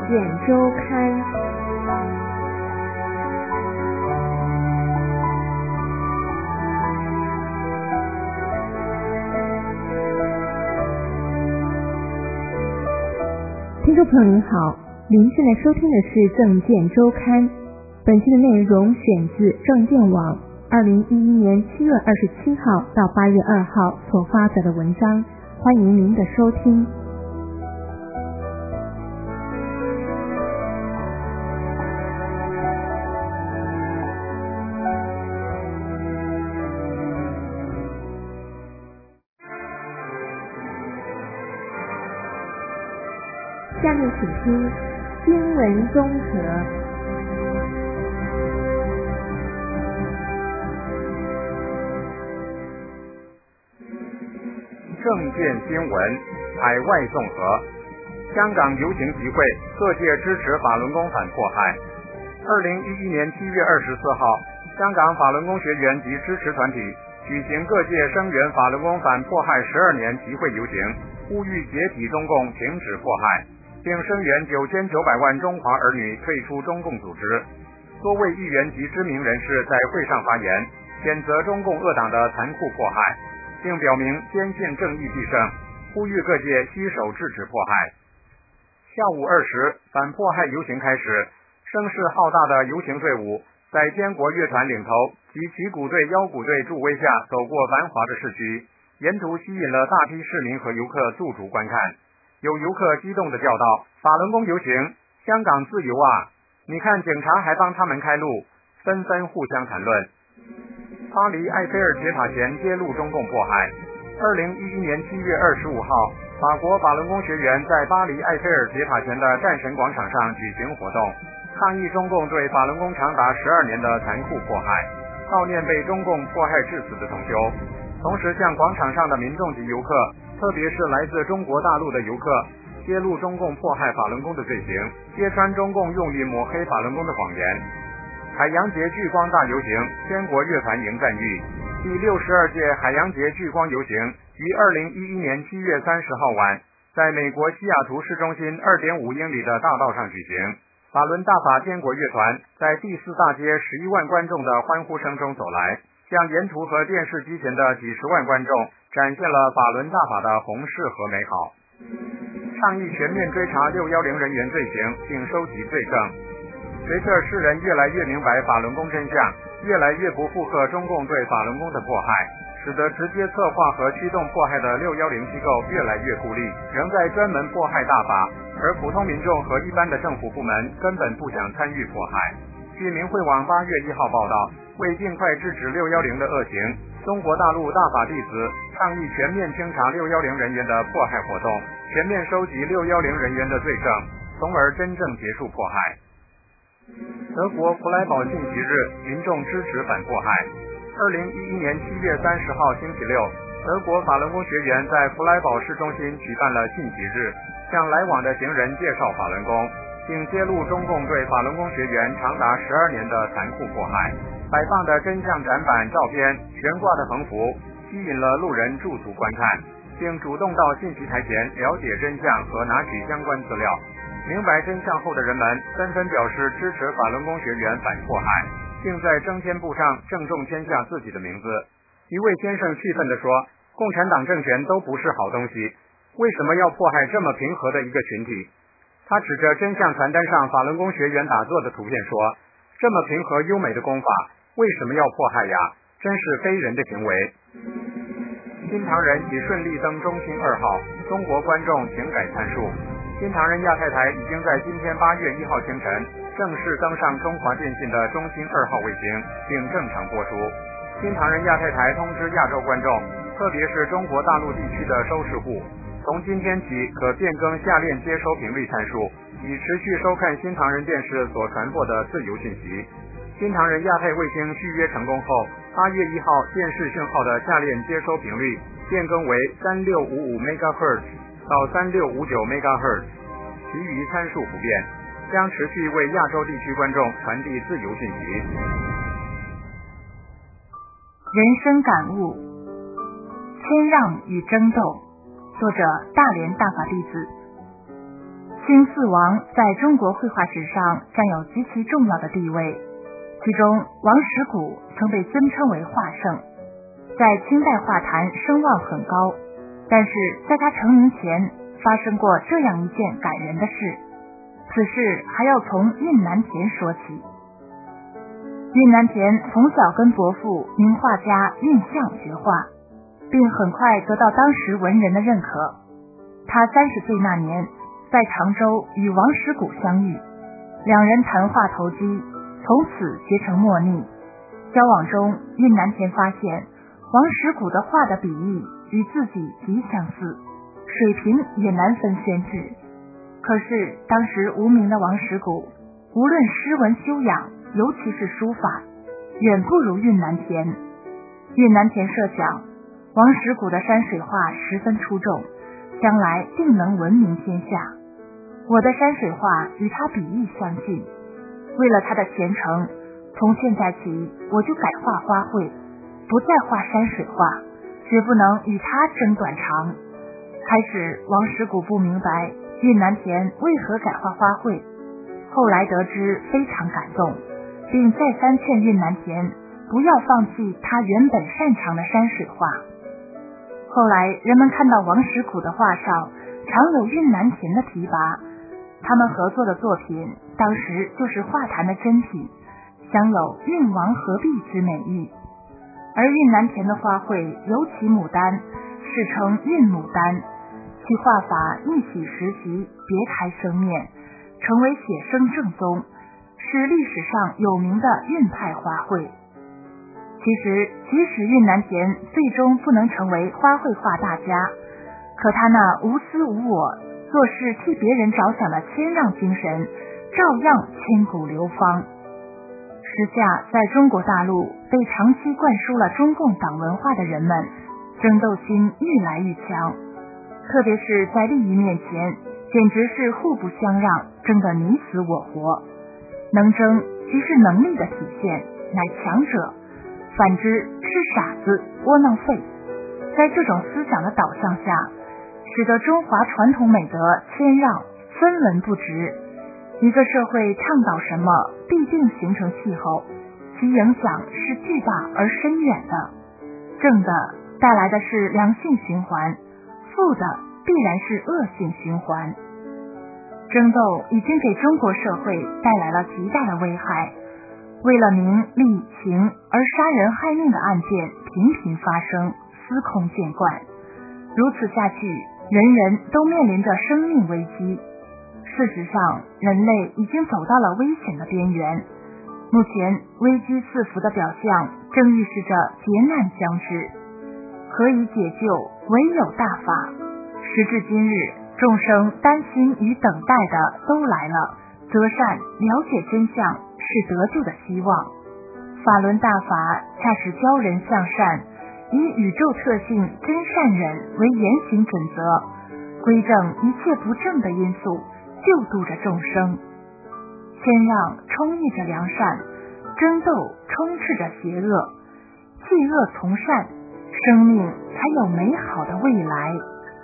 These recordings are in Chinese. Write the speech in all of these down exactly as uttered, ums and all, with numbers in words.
见周刊。听众朋友您好，您现在收听的是政见周刊，本期的内容选自政见网二零一一年七月二十七号到八月二号所发表的文章，欢迎您的收听。下面请听新闻综合。 政见新闻，海外综合。香港游行集会，各界支持法轮功反迫害。二零一一年七月二十四号，香港法轮功学员及支持团体举行各界声援法轮功反迫害十二年集会游行，呼吁解体中共，停止迫害，并声援九千九百万中华儿女退出中共组织。多位议员及知名人士在会上发言，谴责中共恶党的残酷迫害，并表明坚信正义必胜，呼吁各界携手制止迫害。下午二时，反迫害游行开始，声势浩大的游行队伍在坚国乐团领头及旗鼓队、腰鼓队助威下走过繁华的市区，沿途吸引了大批市民和游客驻足观看。有游客激动地叫道：“法轮功游行，香港自由啊！你看警察还帮他们开路！”纷纷互相谈论。巴黎埃菲尔铁塔前揭露中共迫害。二零一一年七月二十五号，法国法轮功学员在巴黎埃菲尔铁塔前的战神广场上举行活动，抗议中共对法轮功长达十二年的残酷迫害，悼念被中共迫害致死的同修，同时向广场上的民众及游客，特别是来自中国大陆的游客，揭露中共迫害法轮功的罪行，揭穿中共用力抹黑法轮功的谎言。海洋节聚光大游行，坚国乐团迎战役。第六十二届海洋节聚光游行于二零一一年七月三十号晚，在美国西雅图市中心二点五英里的大道上举行。法轮大法坚国乐团在第四大街十一万观众的欢呼声中走来，向沿途和电视机前的几十万观众展现了法轮大法的宏势和美好。倡议全面追查六一零人员罪行，并收集罪证。随着世人越来越明白法轮功真相，越来越不附和中共对法轮功的迫害，使得直接策划和驱动迫害的六一零机构越来越孤立，仍在专门迫害大法，而普通民众和一般的政府部门根本不想参与迫害。据明慧网八月一号报道，为尽快制止六一零的恶行，中国大陆大法弟子倡议全面清查六一零人员的迫害活动，全面收集六一零人员的罪证，从而真正结束迫害。德国弗莱堡禁旗日，民众支持反迫害。二零一一年七月三十号星期六，德国法轮功学员在弗莱堡市中心举办了禁旗日，向来往的行人介绍法轮功，并揭露中共对法轮功学员长达十二年的残酷迫害。摆放的真相展板照片、悬挂的横幅，吸引了路人驻足观看，并主动到信息台前了解真相和拿取相关资料。明白真相后的人们纷纷表示支持法轮功学员反迫害，并在征签簿上郑重签下自己的名字。一位先生气愤地说：“共产党政权都不是好东西，为什么要迫害这么平和的一个群体？”他指着真相传单上法轮功学员打坐的图片说：“这么平和优美的功法，为什么要迫害呀？真是非人的行为。”新唐人已顺利登中星二号，中国观众请改参数。新唐人亚太台已经在今天八月一号清晨正式登上中华电信的中星二号卫星，并正常播出。新唐人亚太台通知亚洲观众，特别是中国大陆地区的收视户，从今天起可变更下链接收频率参数，以持续收看新唐人电视所传播的自由信息。新唐人亚太卫星续约成功后，八月一号电视讯号的下链接收频率变更为三六五五 MHz 到三六五九 MHz， 其余参数不变，将持续为亚洲地区观众传递自由信息。 人生感悟：谦让与争斗。作者：大连大法弟子。 清四王在中国绘画史上占有极其重要的地位，其中王实谷曾被尊称为画圣，在清代画坛声望很高。但是在他成名前发生过这样一件感人的事，此事还要从运南田说起。运南田从小跟伯父名画家运相学画，并很快得到当时文人的认可。他三十岁那年在常州与王实谷相遇，两人谈话投机，从此结成莫逆。交往中，运南田发现王实谷的画的笔意与自己极相似，水平也难分轩轾。可是当时无名的王实谷，无论诗文修养，尤其是书法，远不如运南田。运南田设想，王实谷的山水画十分出众，将来定能闻名天下。我的山水画与他笔意相近，为了他的前程，从现在起我就改画花卉，不再画山水画，绝不能与他争短长。开始王实谷不明白运南田为何改画花卉，后来得知非常感动，并再三劝运南田不要放弃他原本擅长的山水画。后来人们看到王实谷的画上常有运南田的提拔，他们合作的作品当时就是画坛的珍品，享有运王合璧之美誉。而运南田的花卉尤其牡丹，世称运牡丹，其画法一洗时习，别开生面，成为写生正宗，是历史上有名的运派花卉。其实即使运南田最终不能成为花卉画大家，可他那无私无我，做事替别人着想的谦让精神，照样千古流芳。时下在中国大陆被长期灌输了中共党文化的人们，争斗心愈来愈强，特别是在利益面前，简直是互不相让，争得你死我活。能争即是能力的体现，乃强者；反之是傻子窝囊废。在这种思想的导向下，使得中华传统美德谦让分文不值。一个社会倡导什么，必定形成气候，其影响是巨大而深远的。正的带来的是良性循环，负的必然是恶性循环。争斗已经给中国社会带来了极大的危害，为了名利情而杀人害命的案件频频发生，司空见惯。如此下去，人人都面临着生命危机。事实上，人类已经走到了危险的边缘。目前危机四伏的表象，正预示着劫难将至。何以解救？唯有大法。时至今日，众生担心与等待的都来了，择善了解真相是得救的希望。法轮大法恰是教人向善，以宇宙特性真善忍为言行准则，归正一切不正的因素，救度着众生。谦让充溢着良善，争斗充斥着邪恶，弃恶从善，生命才有美好的未来。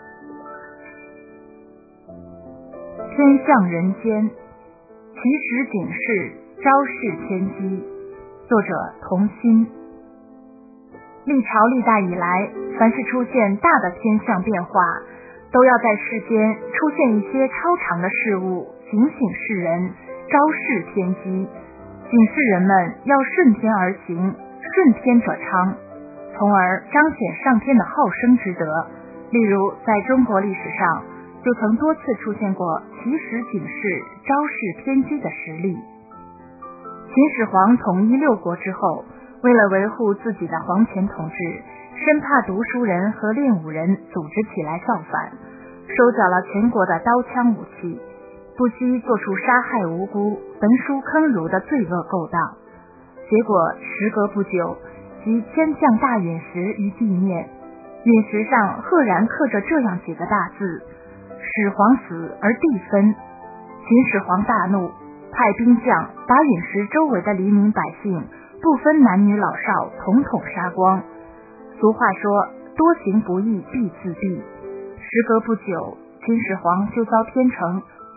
天象人间，其实警示，昭示天机。作者童心。历朝历代以来，凡是出现大的天象变化，都要在世间出现一些超常的事物，警醒世人，昭示天机，警示人们要顺天而行，顺天者昌，从而彰显上天的好生之德。例如在中国历史上就曾多次出现过起始警示，昭示天机的实例。秦始皇统一六国之后，为了维护自己的皇权统治，生怕读书人和练武人组织起来造反，收缴了全国的刀枪武器，不惜做出杀害无辜、焚书坑儒的罪恶勾当。结果时隔不久，即天降大陨石于地面，陨石上赫然刻着这样几个大字：始皇死而地分。秦始皇大怒，派兵将把陨石周围的黎民百姓不分男女老少统统杀光。俗话说，多行不义必自毙。时隔不久，秦始皇就遭天成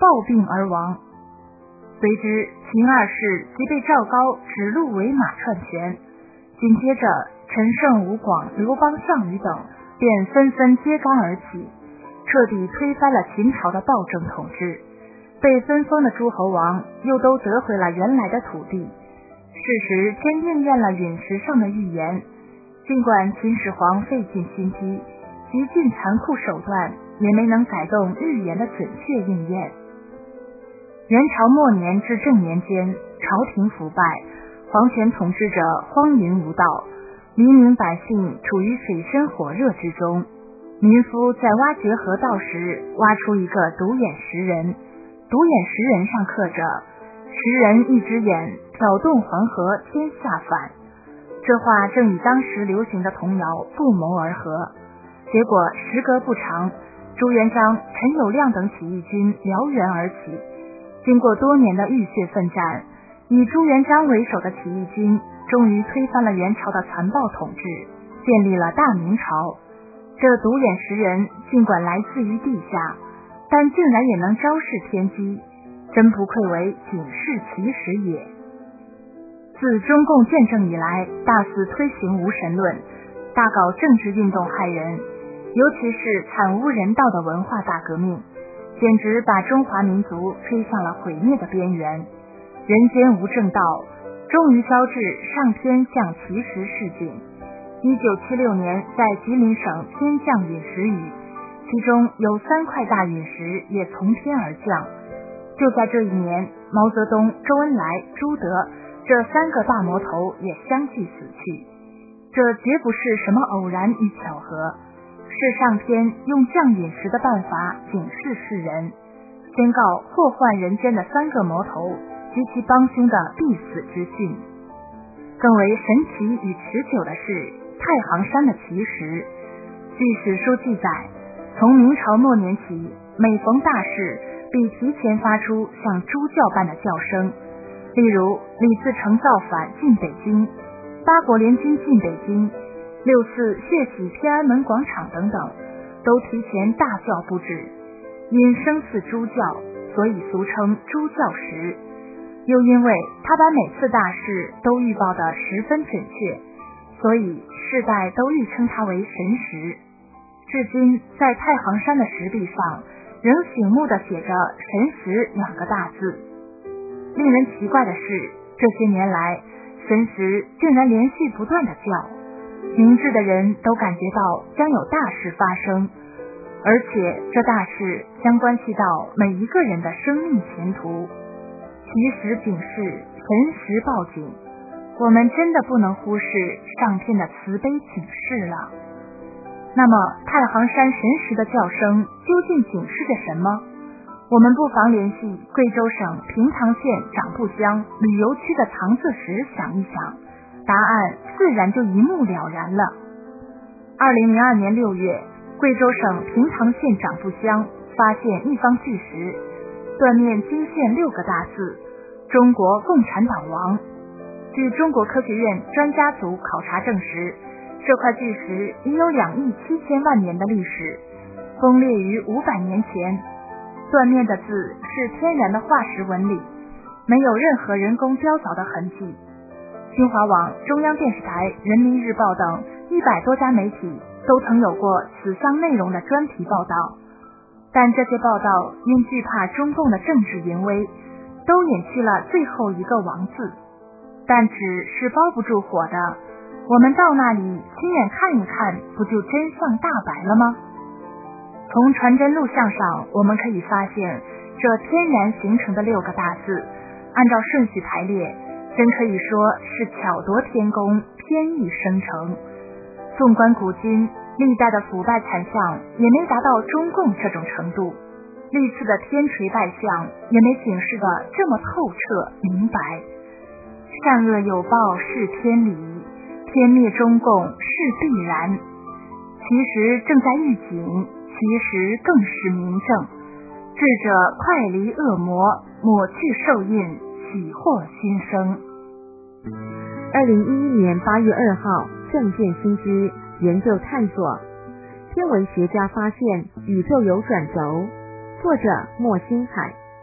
暴病而亡。随之秦二世即被赵高指鹿为马篡权，紧接着陈胜、吴广、刘邦、项羽等便纷纷揭竿而起，彻底推翻了秦朝的暴政统治。被分封的诸侯王又都得回了原来的土地，事实真应验了陨石上的预言。尽管秦始皇费尽心机，极尽残酷手段，也没能改动预言的准确应验。元朝末年至正年间，朝廷腐败，皇权统治者荒淫无道，黎民百姓处于水深火热之中。民夫在挖掘河道时，挖出一个独眼石人，独眼石人上刻着石人一只眼，挑动黄河天下反。这话正与当时流行的童谣不谋而合。结果时隔不长，朱元璋、陈友谅等起义军燎原而起。经过多年的浴血奋战，以朱元璋为首的起义军终于推翻了元朝的残暴统治，建立了大明朝。这独眼石人尽管来自于地下，但竟然也能昭示天机，真不愧为警示奇史也。自中共建政以来，大肆推行无神论，大搞政治运动害人，尤其是惨无人道的文化大革命，简直把中华民族推向了毁灭的边缘。人间无正道，终于招致上天降奇石示警。一九七六年在吉林省天降陨石雨，其中有三块大陨石也从天而降。就在这一年，毛泽东、周恩来、朱德这三个大魔头也相继死去。这绝不是什么偶然与巧合，是上天用降陨石的办法警示世人，宣告祸患人间的三个魔头及其帮凶的必死之讯。更为神奇与持久的是太行山的奇石。据史书记载，从明朝末年起，每逢大事必提前发出像猪叫般的叫声，例如李自成造反进北京，八国联军进北京，六四血洗天安门广场等等，都提前大叫不止。因声似猪叫，所以俗称猪叫石。又因为他把每次大事都预报得十分准确，所以世代都誉称他为神石。至今在太行山的石壁上仍醒目地写着神石两个大字。令人奇怪的是，这些年来神石竟然连续不断地叫，明智的人都感觉到将有大事发生，而且这大事将关系到每一个人的生命前途。奇石警示，神石报警，我们真的不能忽视上天的慈悲警示了。那么太行山神石的叫声究竟警示着什么？我们不妨联系贵州省平塘县长埠乡旅游区的藏字石想一想，答案自然就一目了然了。二零零二年六月，贵州省平塘县长埠乡发现一方巨石，断面惊现六个大字：中国共产党亡。据中国科学院专家组考察证实，这块巨石已有两亿七千万年的历史，崩裂于五百年前。断面的字是天然的化石纹理，没有任何人工雕凿的痕迹。新华网、中央电视台、人民日报等一百多家媒体都曾有过此项内容的专题报道，但这些报道因惧怕中共的政治淫威，都隐去了最后一个王字。但纸是包不住火的，我们到那里亲眼看一看，不就真相大白了吗？从传真录像上我们可以发现，这天然形成的六个大字按照顺序排列，真可以说是巧夺天工，天意生成。纵观古今，历代的腐败惨象也没达到中共这种程度，历次的天垂败象也没警示得这么透彻明白。善恶有报是天理，天灭中共是必然。其实正在预警，其实更是明证。智者快离恶魔，抹去受印，喜获新生。 二零一一年八月二号，正见新知研究探索，天文学家发现宇宙有转轴。作者莫星海，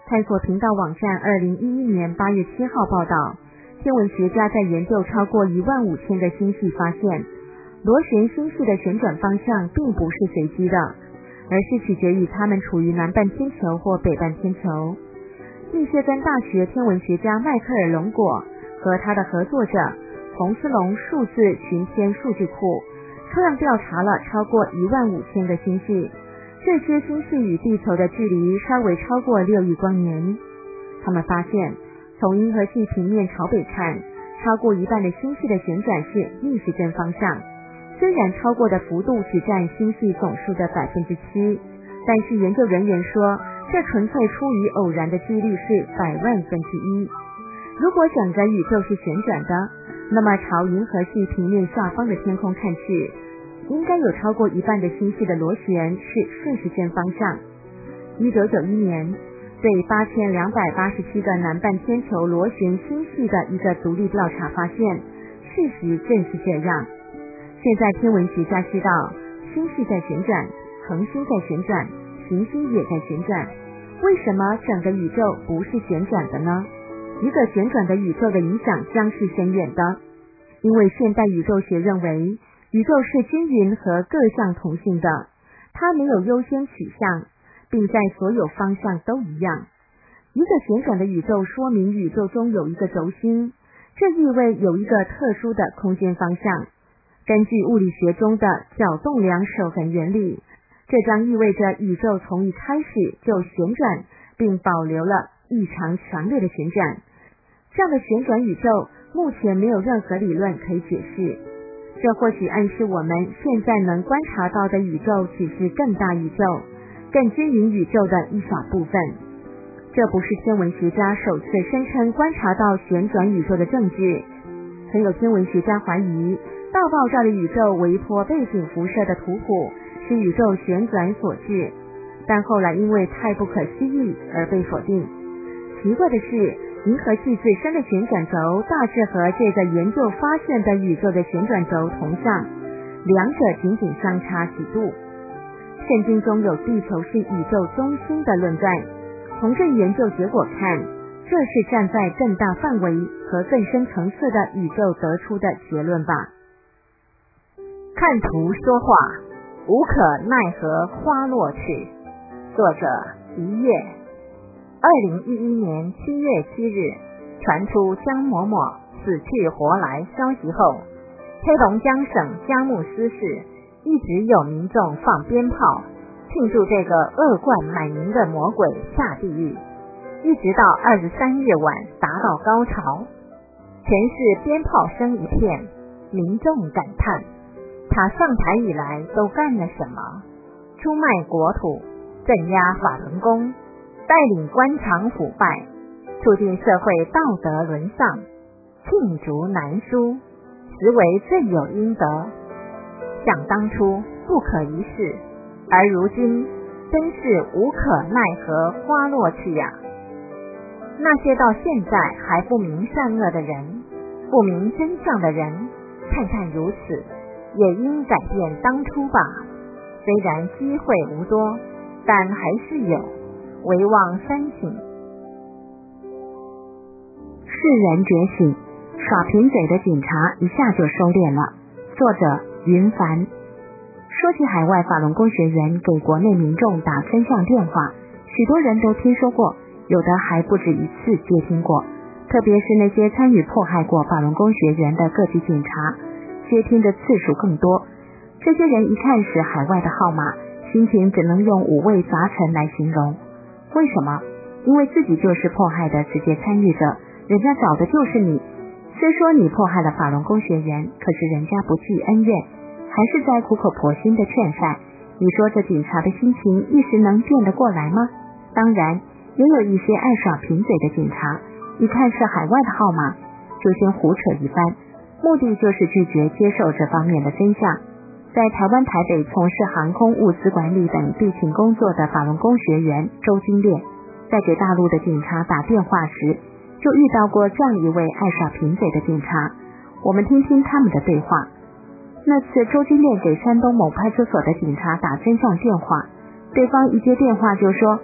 探索频道网站二零一一年八月七号报道，天文学家在研究超过一万五千个星系发现，螺旋星系的旋转方向并不是随机的，而是取决于它们处于南半天球或北半天球。密歇根大学天文学家迈克尔·龙果和他的合作者洪斯隆数字巡天数据库抽样调查了超过一万五千个星系，这些星系与地球的距离稍微超过六亿光年。他们发现，从银河系平面朝北看，超过一半的星系的旋转是逆时针方向。虽然超过的幅度只占星系总数的 百分之七， 但是研究人员说，这纯粹出于偶然的几率是百万分之一。如果整个宇宙是旋转的，那么朝银河系平面下方的天空看去，应该有超过一半的星系的螺旋是顺时针方向。一九九一年，对八千两百八十七个南半天球螺旋星系的一个独立调查发现，事实正是这样。现在天文学家知道，星系在旋转，恒星在旋转，行星也在旋转。为什么整个宇宙不是旋转的呢？一个旋转的宇宙的影响将是深远的，因为现代宇宙学认为，宇宙是均匀和各项同性的，它没有优先取向，并在所有方向都一样。一个旋转的宇宙说明宇宙中有一个轴心，这意味有一个特殊的空间方向。根据物理学中的角动量守恒原理，这将意味着宇宙从一开始就旋转，并保留了异常强烈的旋转。这样的旋转宇宙目前没有任何理论可以解释，这或许暗示我们现在能观察到的宇宙只是更大宇宙、更均匀宇宙的一小部分。这不是天文学家首次声称观察到旋转宇宙的证据。曾有天文学家怀疑大爆炸的宇宙微波背景辐射的图谱是宇宙旋转所致，但后来因为太不可思议而被否定。奇怪的是，银河系最深的旋转轴大致和这个研究发现的宇宙的旋转轴同向，两者仅仅相差几度。圣经中有地球是宇宙中心的论断，从这一研究结果看，这是站在更大范围和更深层次的宇宙得出的结论吧。 看图说话，无可奈何花落去。作者一月。二零一一年七月七日，传出江某某死去活来消息后，黑龙江省佳木斯市一直有民众放鞭炮庆祝这个恶贯满盈的魔鬼下地狱，一直到二十三日晚达到高潮。全市鞭炮声一片，民众感叹他上台以来都干了什么？出卖国土，镇压法轮功，带领官场腐败，促进社会道德沦丧，罄竹难书，实为罪有应得。想当初不可一世，而如今真是无可奈何花落去呀。那些到现在还不明善恶的人，不明真相的人，看看如此，也应改变当初吧。虽然机会无多，但还是有，唯望三省。 世人觉醒，耍贫嘴的警察一下就收敛了。作者云凡。说起海外法轮功学员给国内民众打真相电话，许多人都听说过，有的还不止一次接听过，特别是那些参与迫害过法轮功学员的各级警察，接听的次数更多。这些人一看是海外的号码，心情只能用五味杂陈来形容。为什么？因为自己就是迫害的直接参与者，人家找的就是你。虽说你迫害了法轮功学员，可是人家不记恩怨，还是在苦口婆心的劝善。你说这警察的心情一时能变得过来吗？当然，也有一些爱耍贫嘴的警察，一看是海外的号码，就先胡扯一番，目的就是拒绝接受这方面的真相。在台湾台北从事航空物资管理等地勤工作的法轮功学员周金烈，在给大陆的警察打电话时，就遇到过这样一位爱耍贫嘴的警察。我们听听他们的对话。那次周金烈给山东某派出所的警察打真相电话，对方一接电话就说：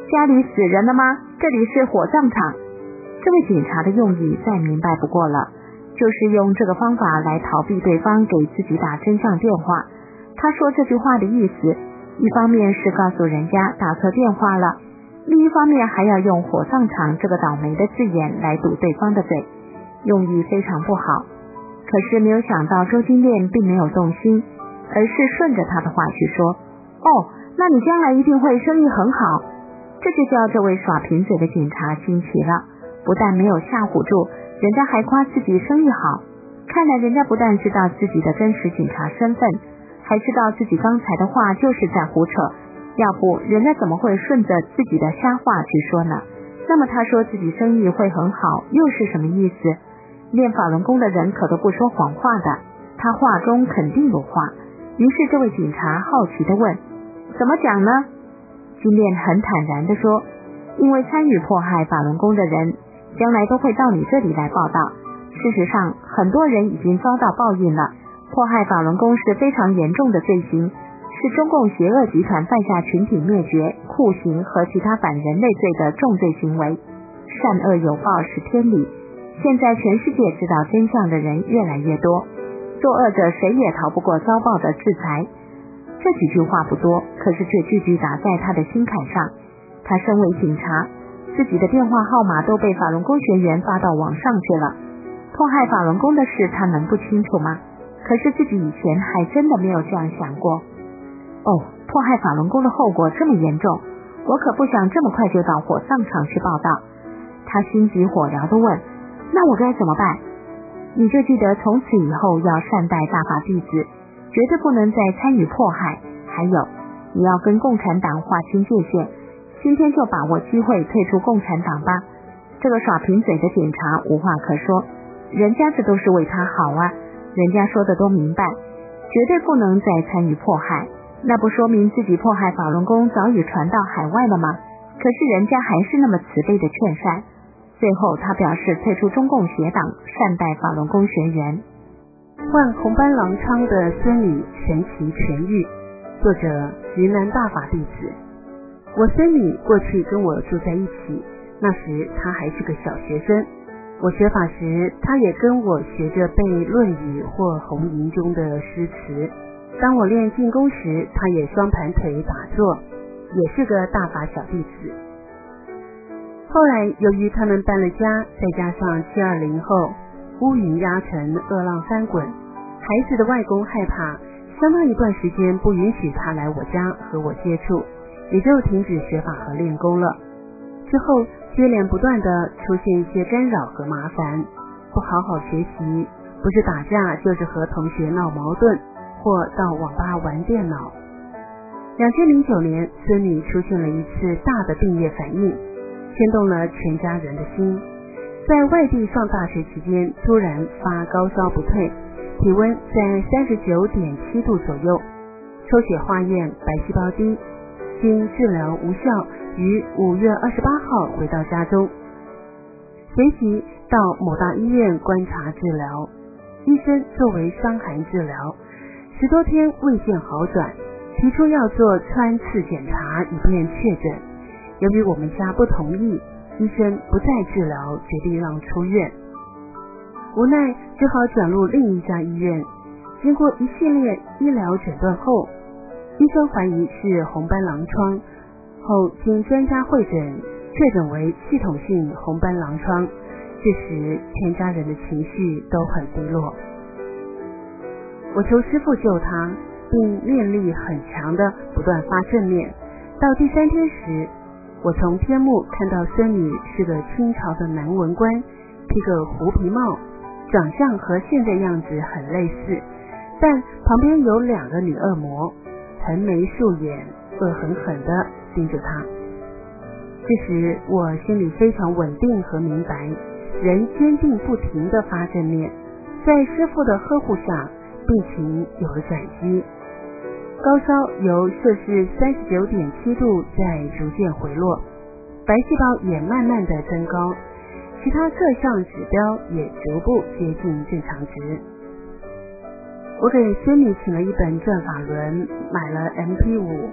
家里死人了吗？这里是火葬场。这位警察的用意再明白不过了，就是用这个方法来逃避对方给自己打真相电话。他说这句话的意思，一方面是告诉人家打错电话了，另一方面还要用火葬场这个倒霉的字眼来堵对方的嘴，用意非常不好。可是没有想到周金炼并没有动心，而是顺着他的话去说，哦，那你将来一定会生意很好。这就叫这位耍贫嘴的警察惊奇了，不但没有吓唬住，人家还夸自己生意好。看来人家不但知道自己的真实警察身份，还知道自己刚才的话就是在胡扯，要不人家怎么会顺着自己的瞎话去说呢？那么他说自己生意会很好，又是什么意思？练法轮功的人可都不说谎话的，他话中肯定有话。于是这位警察好奇地问，怎么讲呢？金炼很坦然地说，因为参与迫害法轮功的人将来都会到你这里来报道。事实上很多人已经遭到报应了，迫害法轮功是非常严重的罪行，是中共邪恶集团犯下群体灭绝、酷刑和其他反人类罪的重罪行为。善恶有报是天理，现在全世界知道真相的人越来越多，作恶者谁也逃不过遭报的制裁。这几句话不多，可是却句句打在他的心坎上。他身为警察，自己的电话号码都被法轮功学员发到网上去了，迫害法轮功的事他能不清楚吗？可是自己以前还真的没有这样想过。哦，迫害法轮功的后果这么严重，我可不想这么快就到火葬场去报道。他心急火燎地问，那我该怎么办？你就记得从此以后要善待大法弟子，绝对不能再参与迫害。还有，你要跟共产党划清界限，今天就把握机会退出共产党吧。这个耍贫嘴的警察无话可说，人家这都是为他好啊，人家说的都明白，绝对不能再参与迫害。那不说明自己迫害法轮功早已传到海外了吗？可是人家还是那么慈悲的劝善。最后他表示退出中共邪党，善待法轮功学员。 患红斑狼疮的孙女神奇痊愈，作者云南大法弟子。我孙女过去跟我住在一起，那时她还是个小学生。我学法时，她也跟我学着背《论语》或《红吟》中的诗词。当我练静功时，她也双盘腿打坐，也是个大法小弟子。后来由于他们搬了家，再加上七二零后乌云压城，恶浪翻滚，孩子的外公害怕相当一段时间不允许他来我家和我接触，也就停止学法和练功了。之后接连不断的出现一些干扰和麻烦，不好好学习，不是打架就是和同学闹矛盾，或到网吧玩电脑。二零零九年，孙女出现了一次大的病液反应，牵动了全家人的心。在外地上大学期间，突然发高烧不退，体温在 三十九点七 度左右，抽血化验白细胞低，经治疗无效，于五月二十八号回到家中，随即到某大医院观察治疗，医生作为伤寒治疗，十多天未见好转，提出要做穿刺检查以便确诊。由于我们家不同意，医生不再治疗，决定让出院。无奈只好转入另一家医院，经过一系列医疗诊断后，医生怀疑是红斑狼疮，后经专家会诊，确诊为系统性红斑狼疮。这时全家人的情绪都很低落。我求师父救他，并念力很强的不断发正念。到第三天时，我从天幕看到孙女是个清朝的男文官，披个狐皮帽，长相和现在样子很类似，但旁边有两个女恶魔，横眉竖眼，恶狠狠地盯着他。这时我心里非常稳定和明白，人坚定不停地发正念，在师父的呵护下，病情有了转机。高烧由摄氏 三十九点七 度在逐渐回落，白细胞也慢慢的增高，其他各项指标也逐步接近正常值。我给孙女请了一本转法轮，买了 M P 五，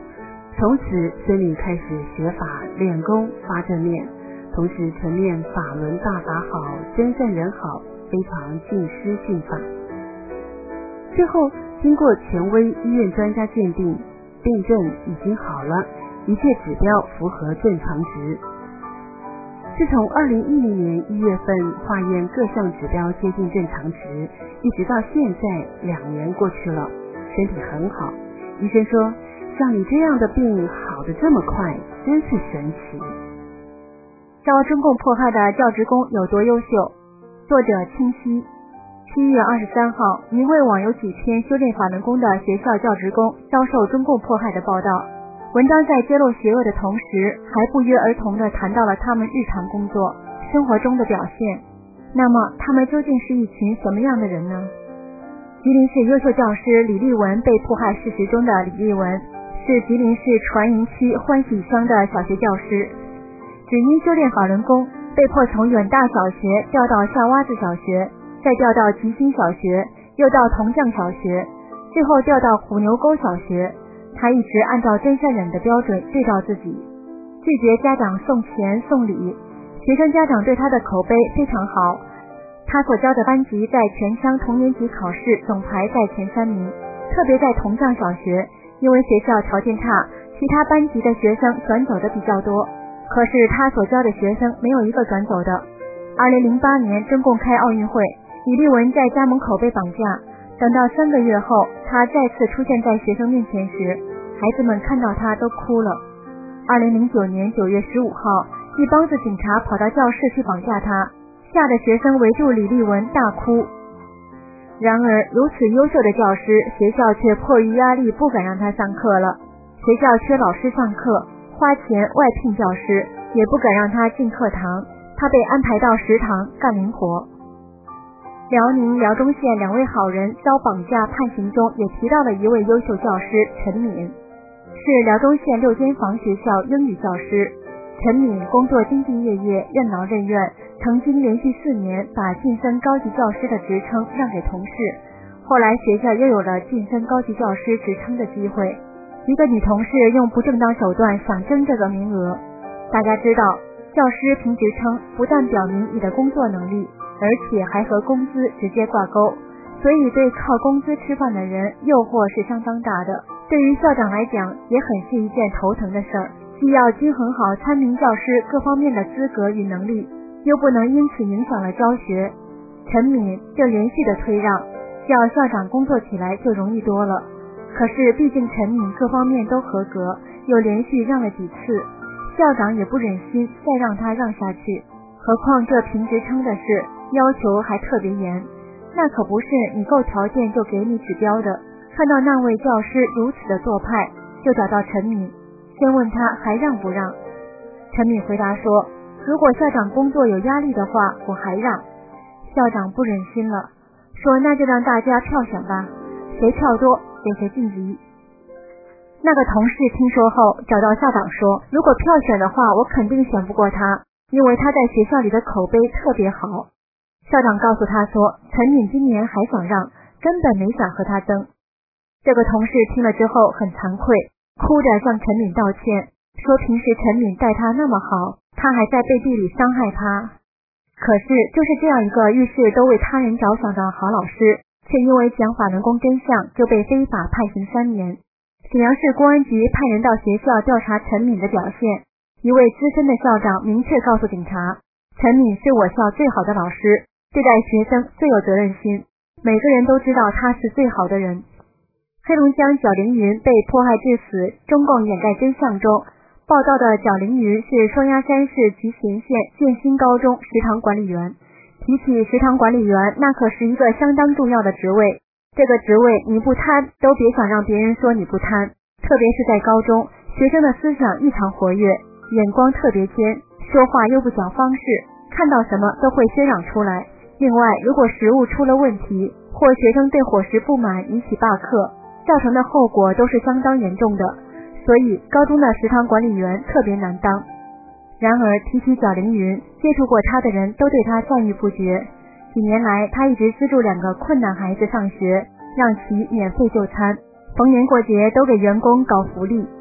从此孙女开始学法练功发正念，同时晨练法轮大法好，真善人好，非常尽师训法。最后经过权威医院专家鉴定，病症已经好了，一切指标符合正常值。自从二零一零年一月份化验各项指标接近正常值，一直到现在两年过去了，身体很好。医生说，像你这样的病好得这么快，真是神奇。 遭中共迫害的教职工有多优秀？作者清晰。七月二十三号，明慧网有几篇修炼法轮功的学校教职工遭受中共迫害的报道。文章在揭露邪恶的同时，还不约而同地谈到了他们日常工作、生活中的表现。那么，他们究竟是一群什么样的人呢？吉林市优秀教师李立文被迫害事实中的李立文，是吉林市船营区欢喜乡的小学教师，只因修炼法轮功，被迫从远大小学调到下洼子小学，再调到吉星小学，又到铜匠小学，最后调到虎牛沟小学。他一直按照真善忍的标准对照自己，拒绝家长送钱送礼，学生家长对他的口碑非常好。他所教的班级在全乡同年级考试总排在前三名，特别在铜匠小学，因为学校条件差，其他班级的学生转走的比较多，可是他所教的学生没有一个转走的。二零零八年中共开奥运会，李立文在家门口被绑架，等到三个月后，他再次出现在学生面前时，孩子们看到他都哭了。二零零九年九月十五号，一帮子警察跑到教室去绑架他，吓得学生围住李立文大哭。然而如此优秀的教师，学校却迫于压力不敢让他上课了。学校缺老师上课，花钱外聘教师，也不敢让他进课堂，他被安排到食堂干零活。辽宁辽中县两位好人遭绑架判刑中也提到了一位优秀教师陈敏，是辽中县六间房学校英语教师。陈敏工作兢兢业业，任劳任怨，曾经连续四年把晋升高级教师的职称让给同事，后来学校又有了晋升高级教师职称的机会。一个女同事用不正当手段想争这个名额。大家知道，教师评职称不但表明你的工作能力，而且还和工资直接挂钩，所以对靠工资吃饭的人诱惑是相当大的。对于校长来讲，也很是一件头疼的事儿，既要均衡好参名教师各方面的资格与能力，又不能因此影响了教学。陈敏就连续的推让，叫校长工作起来就容易多了。可是毕竟陈敏各方面都合格，又连续让了几次，校长也不忍心再让他让下去。何况这评职称的事要求还特别严，那可不是你够条件就给你指标的。看到那位教师如此的做派，就找到陈敏，先问他还让不让。陈敏回答说，如果校长工作有压力的话，我还让。校长不忍心了，说那就让大家票选吧，谁票多给谁晋级。那个同事听说后找到校长说，如果票选的话，我肯定选不过他，因为他在学校里的口碑特别好。校长告诉他说，陈敏今年还想让，根本没想和他争。这个同事听了之后很惭愧，哭着向陈敏道歉，说平时陈敏待他那么好，他还在背地里伤害他。可是就是这样一个遇事都为他人着想的好老师，却因为讲法轮功真相就被非法判刑三年。沈阳市公安局派人到学校调查陈敏的表现，一位资深的校长明确告诉警察，陈敏是我校最好的老师，对待学生最有责任心，每个人都知道他是最好的人。黑龙江角凌云被迫害致死，中共掩盖真相中报道的角凌云是双鸭山市集贤县建新高中食堂管理员。提起食堂管理员，那可是一个相当重要的职位，这个职位你不贪都别想让别人说你不贪，特别是在高中，学生的思想异常活跃，眼光特别尖，说话又不讲方式，看到什么都会先嚷出来。另外，如果食物出了问题，或学生对伙食不满引起罢课，造成的后果都是相当严重的，所以高中的食堂管理员特别难当。然而提起角凌云，接触过他的人都对他赞誉不绝。几年来，他一直资助两个困难孩子上学，让其免费就餐，逢年过节都给员工搞福利，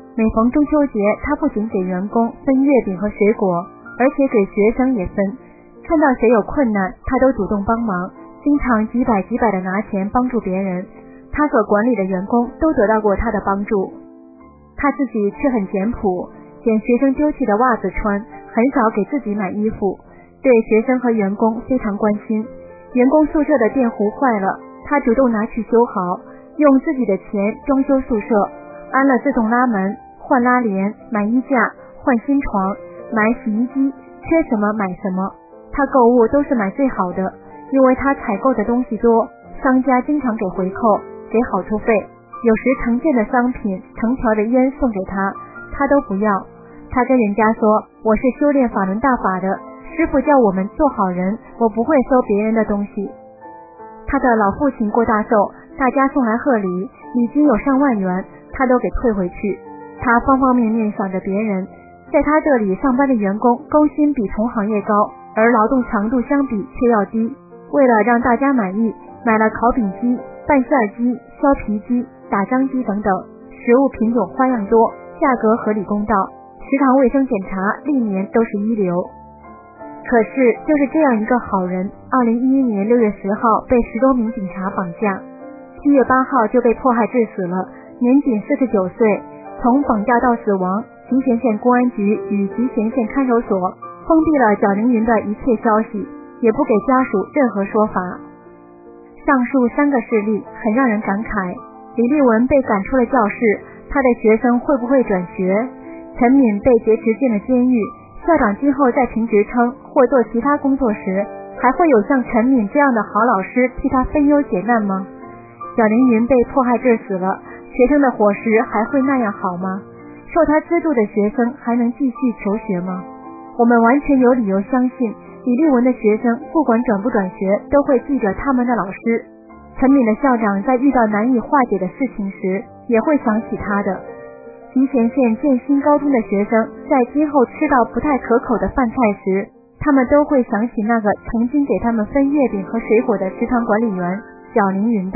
每逢中秋节，他不仅给员工分月饼和水果，而且给学生也分。看到谁有困难，他都主动帮忙，经常几百几百的拿钱帮助别人。他所管理的员工都得到过他的帮助。他自己却很简朴，捡学生丢弃的袜子穿，很少给自己买衣服，对学生和员工非常关心。员工宿舍的电弧坏了，他主动拿去修好，用自己的钱装修宿舍，安了自动拉门，换拉帘，买衣架，换新床，买洗衣机，缺什么买什么。他购物都是买最好的，因为他采购的东西多，商家经常给回扣，给好处费，有时成件的商品，成条的烟送给他，他都不要。他跟人家说，我是修炼法轮大法的，师父叫我们做好人，我不会收别人的东西。他的老父亲过大寿，大家送来贺礼，已经有上万元，他都给退回去。他方方面面想着别人，在他这里上班的员工工薪比同行业高，而劳动强度相比却要低。为了让大家满意，买了烤饼机、拌馅机、削皮机、打浆机等等，食物品种花样多，价格合理公道，食堂卫生检查历年都是一流。可是就是这样一个好人，二零一一年六月十号被十多名警察绑架，七月八号就被迫害致死了，年仅四十九岁。从绑架到死亡，集贤县公安局与集贤县看守所封闭了角凌云的一切消息，也不给家属任何说法。上述三个事例很让人感慨，李立文被赶出了教室，他的学生会不会转学？陈敏被劫持进了监狱，校长今后在评职称或做其他工作时，还会有像陈敏这样的好老师替他分忧解难吗？角凌云被迫害致死了，学生的伙食还会那样好吗？受他资助的学生还能继续求学吗？我们完全有理由相信，李立文的学生不管转不转学，都会记着他们的老师。陈敏的校长在遇到难以化解的事情时，也会想起他的。集贤县建新高中的学生在今后吃到不太可口的饭菜时，他们都会想起那个曾经给他们分月饼和水果的食堂管理员角凌云的。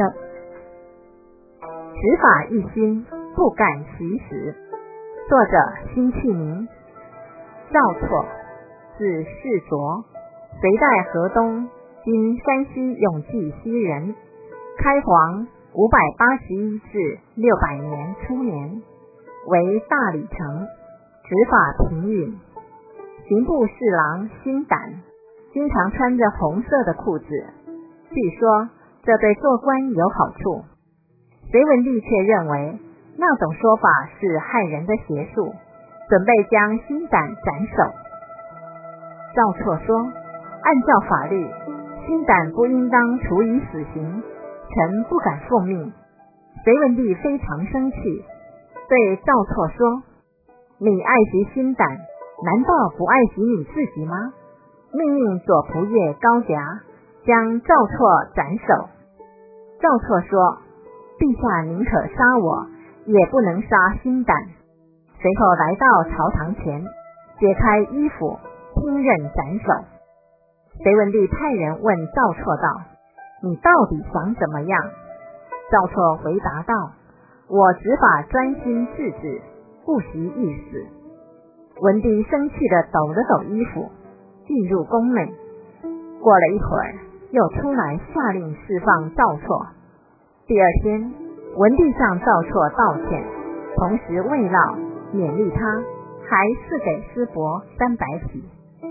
执法一心，不敢其实。作者辛弃民。赵错，字世卓，隋代河东今山西永济西人，开皇五百八十一至六百年初年，为大理丞，执法平允。刑部侍郎辛胆，经常穿着红色的裤子，据说这对做官有好处。隋文帝却认为那种说法是害人的邪术，准备将辛胆斩首。赵错说，按照法律，辛胆不应当处以死刑，臣不敢奉命。隋文帝非常生气，对赵错说，你爱惜辛胆，难道不爱惜你自己吗？命令左仆射高夹将赵错斩首。赵错说，陛下宁可杀我，也不能杀辛胆。随后来到朝堂前，解开衣服，听任斩首。隋文帝派人问赵错道，你到底想怎么样？赵错回答道，我执法专心致志，不惜一死。文帝生气地抖了抖衣服，进入宫内。过了一会儿，又出来下令释放赵错。第二天，文帝向赵错道歉，同时慰劳勉励他，还赐给师伯三百匹。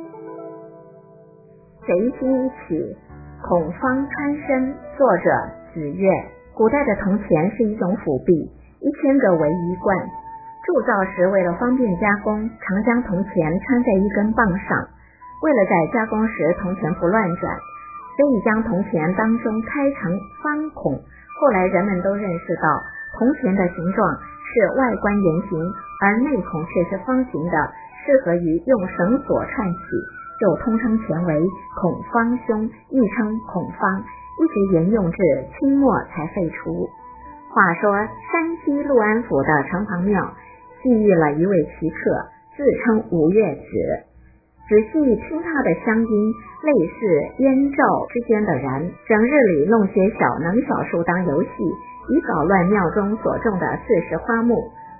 贼心一起，恐方贪身。作者子越。古代的铜钱是一种辅币，一千个为一贯。铸造时为了方便加工，常将铜钱穿在一根棒上，为了在加工时铜钱不乱转，所以将铜钱当中开成方孔。后来人们都认识到，铜钱的形状是外观圆形，而内孔却是方形的，适合于用绳索串起，就通称钱为孔方兄，亦称孔方，一直沿用至清末才废除。话说山西六安府的城隍庙寄寓了一位奇客，自称吴月子。仔细听他的乡音，类似燕赵之间的人，整日里弄些小能小术当游戏，以捣乱庙中所种的四时花木。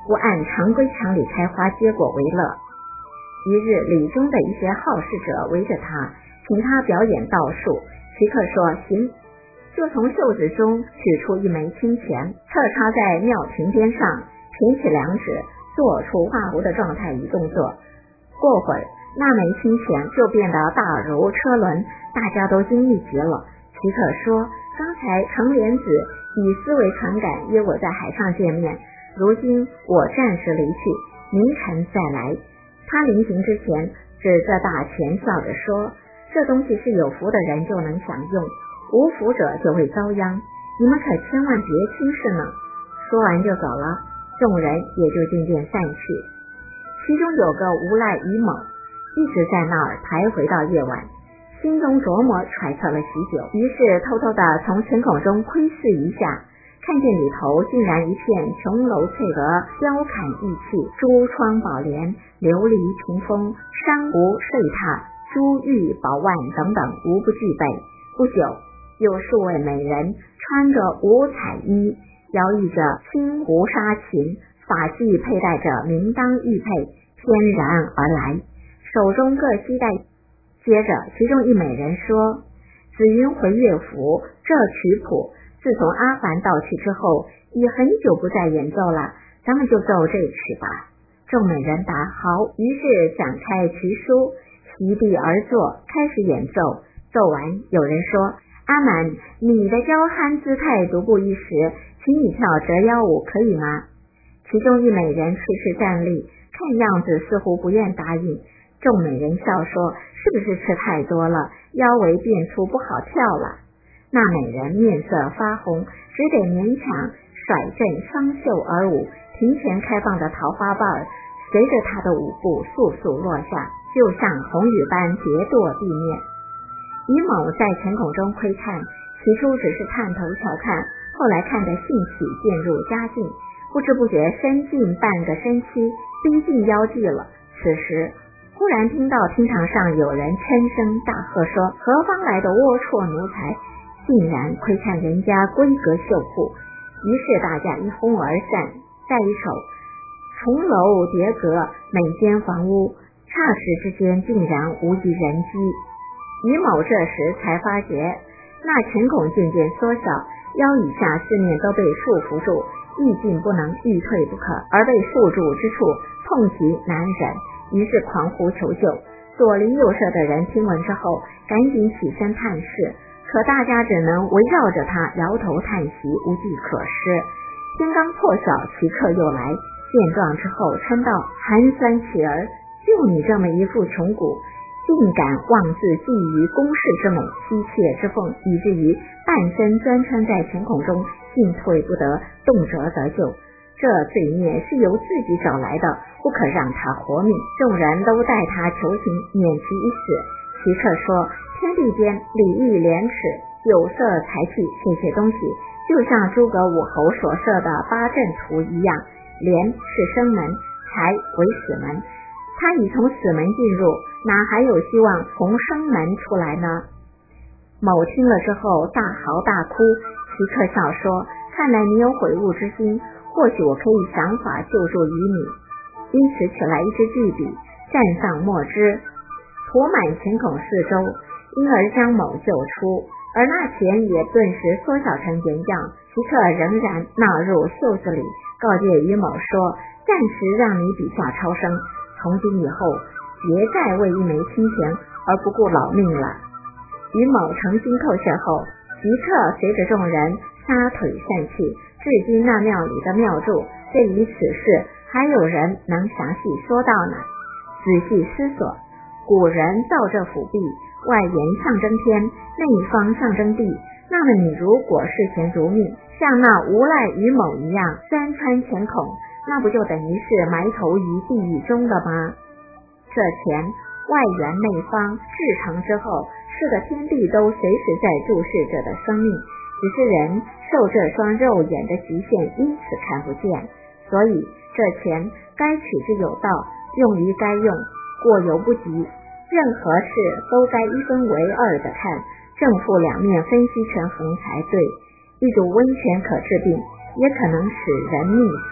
不按常规常理开花结果为乐。一日，里中的一些好事者围着他，请他表演道术。奇克说行，就从袖子中取出一枚清钱，侧插在庙亭边上，平起两指，做出画弧的状态与动作。过会儿，那枚清钱就变得大如车轮，大家都惊异极了。奇克说，刚才程莲子以思维传感约我在海上见面，如今我暂时离去，明晨再来。他临行之前指着大钱笑着说，这东西是有福的人就能享用，无福者就会遭殃，你们可千万别轻视呢。说完就走了，众人也就渐渐散去。其中有个无赖于某一直在那儿徘徊到夜晚，心中琢磨揣测了许久，于是偷偷地从钱孔中窥视一下，看见里头竟然一片琼楼翠阁，雕坎玉器，珠窗宝帘，琉璃屏风，珊瑚睡榻，珠玉宝腕等等无不具备。不久，有数位美人穿着五彩衣，摇曳着青胡纱裙，发髻佩戴着明当玉佩，翩然而来，手中各携带。接着其中一美人说，紫云回乐府这曲谱自从阿凡到去之后已很久不再演奏了，咱们就奏这曲吧。众美人答好，于是展开曲书，席地而坐，开始演奏。奏完，有人说，阿满，你的娇憨姿态独步一时，请你跳折腰舞可以吗？其中一美人迟迟站立，看样子似乎不愿答应。众美人笑说，是不是吃太多了，腰围变粗不好跳了？那美人面色发红，只得勉强甩振双袖而舞，庭前开放的桃花瓣随着她的舞步簌簌落下，就像红雨般跌堕地面。于某在钱孔中窥看，起初只是探头瞧看，后来看得兴趣渐入佳境，不知不觉伸进半个身躯，逼近腰际了。此时忽然听到厅堂上有人嗔声大喝说，何方来的龌龊奴才，竟然窥看人家闺阁绣户。于是大家一哄而散。再一瞅，重楼叠阁，每间房屋霎时之间竟然无一人迹。于某这时才发觉，那钱孔渐渐缩小，腰以下四面都被束缚住，欲进不能，欲退不可，而被束住之处痛极难忍，于是狂呼求救。左邻右舍的人听闻之后，赶紧起身探视，可大家只能围绕着他摇头叹息，无计可施。天刚破晓，奇克又来，见状之后嗔道，寒酸乞儿，就你这么一副穷骨，竟敢妄自觊觎宫室之美，妻妾之凤，以至于半身钻穿在钱孔中，进退不得，动辄得救。这罪孽是由自己找来的，不可让他活命。众人都代他求情，免其一死。奇克说，天地间礼义廉耻，有色财气这些东西，就像诸葛武侯所设的八阵图一样，廉是生门，财为死门，他已从死门进入，哪还有希望从生门出来呢？某听了之后大嚎大哭。奇克笑说，看来你有悔悟之心，或许我可以想法救助于你。因此取来一支巨笔，蘸上墨汁，涂满钱孔四周，因而将某救出，而那钱也顿时缩小成原样。奇克仍然纳入袖子里，告诫于某说，暂时让你笔下超生，从今以后别再为一枚金钱而不顾老命了。于某诚心叩谢后，即刻随着众人撒腿散去。至今那庙里的庙祝对于此事还有人能详细说到呢。仔细思索，古人造这府壁，外沿象征天，内方象征地，那么你如果视钱如命，像那无赖于某一样钻穿钱孔，那不就等于是埋头于地狱中了吗？这钱外圆内方制成之后，是个天地都随时在注视着的生命，只是人受这双肉眼的局限，因此看不见。所以这钱该取之有道，用于该用，过犹不及。任何事都该一分为二的看，正负两面分析权衡才对。一种温泉可治病，也可能使人溺死，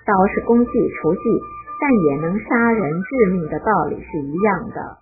刀是工具厨具，但也能杀人致命的道理是一样的。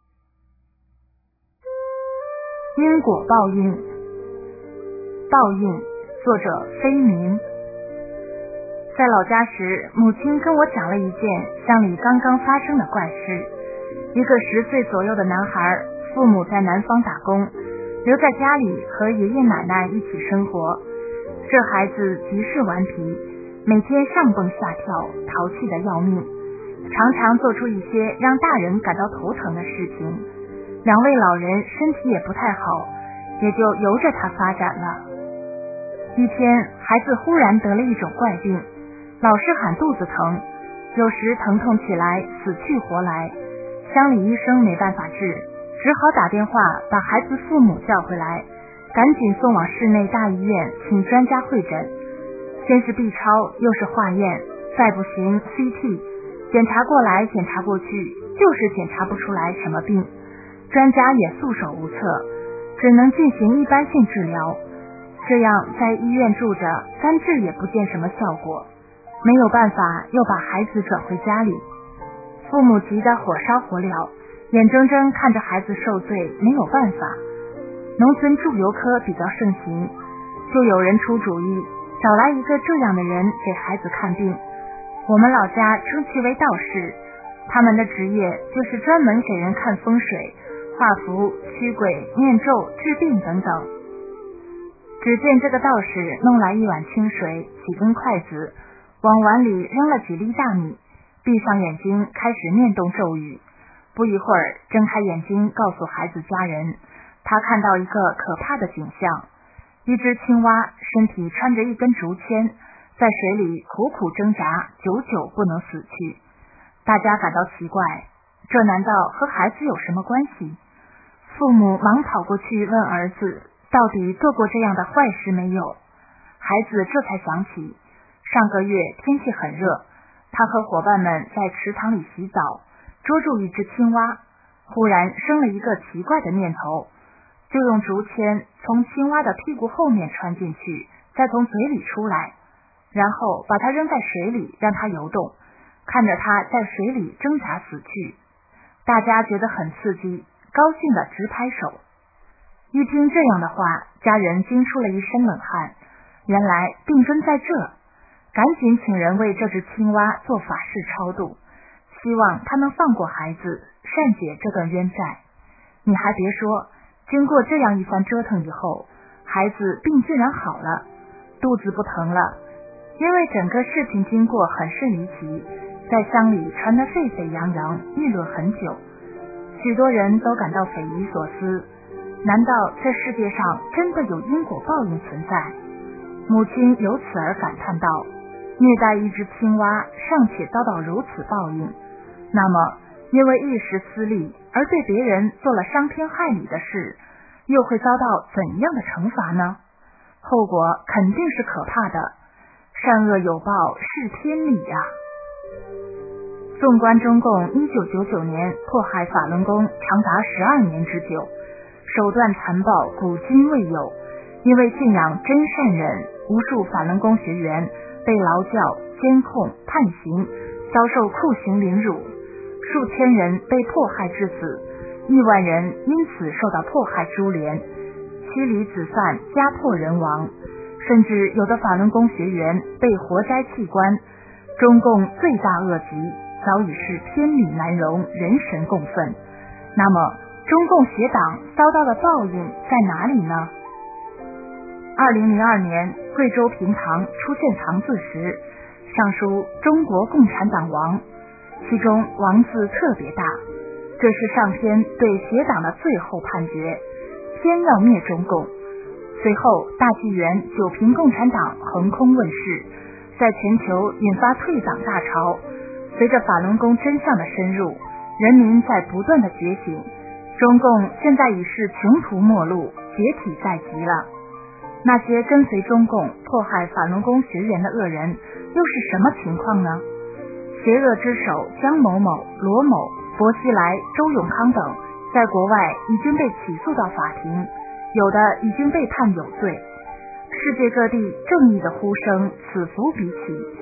因果报应。报应，作者非民。在老家时，母亲跟我讲了一件乡里刚刚发生的怪事。一个十岁左右的男孩，父母在南方打工，留在家里和爷爷奶奶一起生活。这孩子极是顽皮，每天上蹦下跳，淘气得要命，常常做出一些让大人感到头疼的事情。两位老人身体也不太好，也就由着他发展了。一天，孩子忽然得了一种怪病，老是喊肚子疼，有时疼痛起来死去活来，乡里医生没办法治，只好打电话把孩子父母叫回来，赶紧送往市内大医院请专家会诊。先是 B 超，又是化验，再不行 C T， 检查过来检查过去，就是检查不出来什么病，专家也束手无策，只能进行一般性治疗。这样在医院住着，三治也不见什么效果，没有办法，又把孩子转回家里。父母急得火烧火燎，眼睁睁看着孩子受罪，没有办法。农村助游科比较盛行，就有人出主意，找来一个这样的人给孩子看病。我们老家称其为道士，他们的职业就是专门给人看风水、画符、驱鬼、念咒、治病等等。只见这个道士弄来一碗清水，几根筷子，往碗里扔了几粒大米，闭上眼睛开始念动咒语。不一会儿，睁开眼睛告诉孩子家人，他看到一个可怕的景象，一只青蛙身体穿着一根竹签，在水里苦苦挣扎，久久不能死去。大家感到奇怪，这难道和孩子有什么关系？父母忙跑过去问儿子，到底做过这样的坏事没有？孩子这才想起，上个月天气很热，他和伙伴们在池塘里洗澡，捉住一只青蛙，忽然生了一个奇怪的念头，就用竹签从青蛙的屁股后面穿进去，再从嘴里出来，然后把它扔在水里，让它游动，看着它在水里挣扎死去。大家觉得很刺激，高兴的直拍手。一听这样的话，家人惊出了一身冷汗，原来病根在这，赶紧请人为这只青蛙做法事超度，希望他能放过孩子，善解这段冤债。你还别说，经过这样一番折腾以后，孩子病居然好了，肚子不疼了。因为整个事情经过很是离奇，在乡里传得沸沸扬扬，议论很久，许多人都感到匪夷所思。难道这世界上真的有因果报应存在？母亲由此而感叹道，虐待一只青蛙尚且遭到如此报应，那么因为一时私利而对别人做了伤天害理的事，又会遭到怎样的惩罚呢？后果肯定是可怕的，善恶有报是天理呀、啊。纵观中共一九九九年迫害法轮功长达十二年之久，手段残暴，古今未有。因为信仰真善忍，无数法轮功学员被劳教、监控、判刑，遭受酷刑凌辱，数千人被迫害致死，亿万人因此受到迫害株连，妻离子散，家破人亡，甚至有的法轮功学员被活摘器官。中共罪大恶极，早已是天理难容，人神共愤。那么中共邪党遭到的报应在哪里呢？二零零二年，贵州平塘出现唐字时，上书中国共产党亡，其中王字特别大，这是上天对邪党的最后判决，偏要灭中共。随后大纪元九平共产党横空问世，在全球引发退党大潮。随着法轮功真相的深入，人民在不断的觉醒，中共现在已是穷途末路，解体在即了。那些跟随中共迫害法轮功学员的恶人又是什么情况呢？邪恶之首江某某、罗某、薄熙来、周永康等在国外已经被起诉到法庭，有的已经被判有罪。世界各地正义的呼声此伏彼起，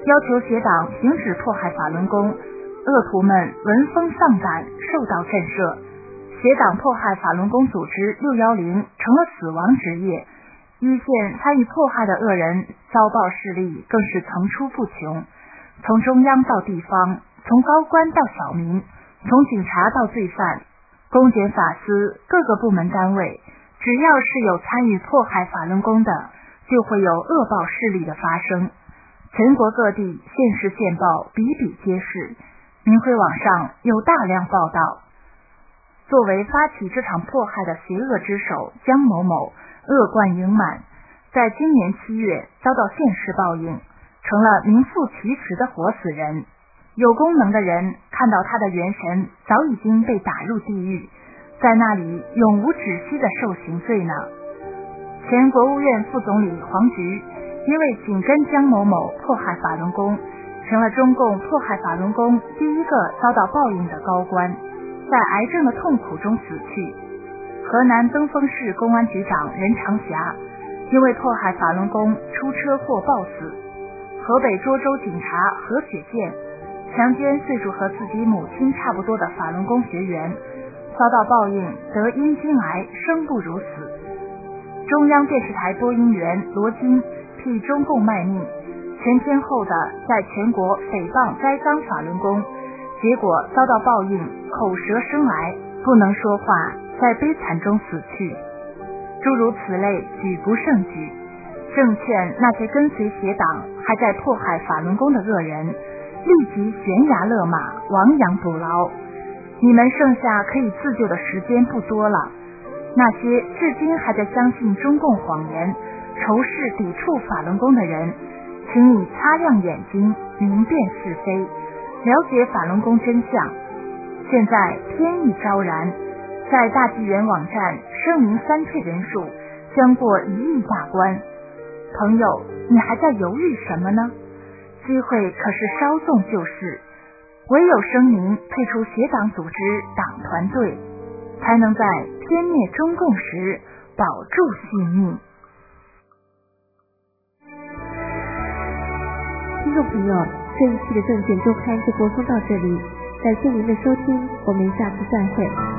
要求协党停止迫害法轮功。恶徒们闻风丧胆，受到震慑。协党迫害法轮功组织六一零成了死亡职业，一线参与迫害的恶人遭报势力更是层出不穷，从中央到地方，从高官到小民，从警察到罪犯，公检法司各个部门单位，只要是有参与迫害法轮功的，就会有恶报势力的发生。全国各地县市县报比比皆是，明辉网上有大量报道。作为发起这场迫害的邪恶之首江某某，恶贯盈满，在今年七月遭到现世报应，成了名副其实的活死人。有功能的人看到他的元神早已经被打入地狱，在那里永无止息的受刑罪呢。前国务院副总理黄菊因为紧跟江某某迫害法轮功，成了中共迫害法轮功第一个遭到报应的高官，在癌症的痛苦中死去。河南登封市公安局长任长霞因为迫害法轮功出车祸暴死。河北涿州警察何雪健强奸岁数和自己母亲差不多的法轮功学员，遭到报应得阴茎癌，生不如死。中央电视台播音员罗金替中共卖命，前先后的在全国诽谤栽赃法轮功，结果遭到报应，口舌生癌，不能说话，在悲惨中死去。诸如此类举不胜举，正劝那些跟随邪党还在迫害法轮功的恶人立即悬崖勒马，亡羊补牢。你们剩下可以自救的时间不多了。那些至今还在相信中共谎言，仇视抵触法轮功的人，请你擦亮眼睛，明辨是非，了解法轮功真相。现在天意昭然，在大纪元网站声明三退人数将过一亿大关。朋友，你还在犹豫什么呢？机会可是稍纵就是，唯有声明退出邪党组织党团队，才能在歼灭中共时保住性命。 听众朋友，这一期的证券周刊就播送到这里，感谢您的收听，我们下次再会。